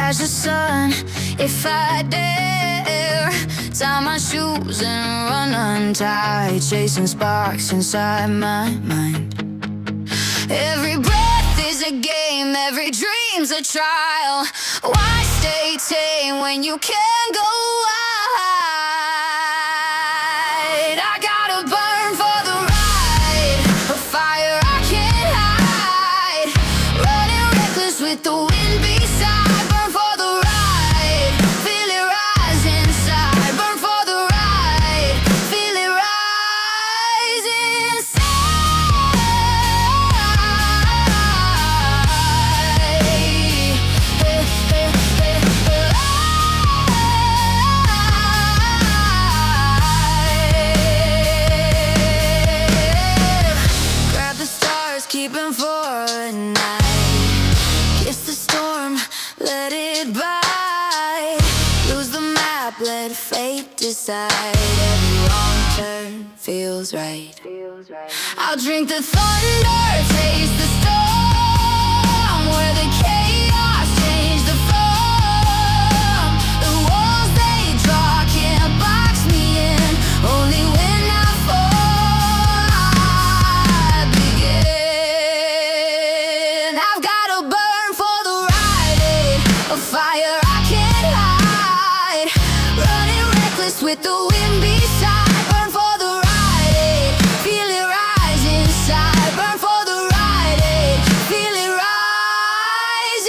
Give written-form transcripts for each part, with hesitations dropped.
as the sun. If I dare tie my shoes and run untied, chasing sparks inside my mind. Every breath is a game, every dream's a trial. Why stay tame when you can go wild? I gotta burn for the ride, a fire I can't hide, running reckless with the wind beside. Burn for the ride, feel it rise inside. Burn for the ride, feel it rise inside. Grab the stars, keep them for a night. Kiss the storm, let it bite. Lose the map, let fate decide. Every wrong turn feels right. I'll drink the thunder, taste the storm, where the chaos change the form. The walls they draw can't box me in. Only when I fall I begin. I've gotta burn for the ride, a fire I can't hide, running reckless with the wind beside. Burn for the ride, feel it rise inside. Burn for the ride, feel it rise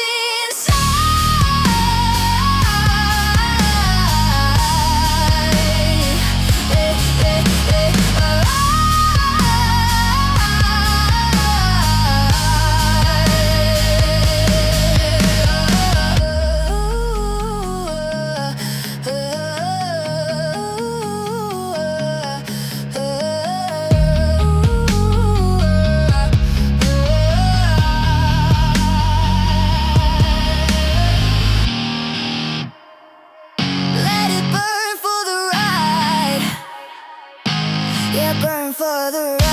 Let it burn for the ride. Yeah, burn for the ride.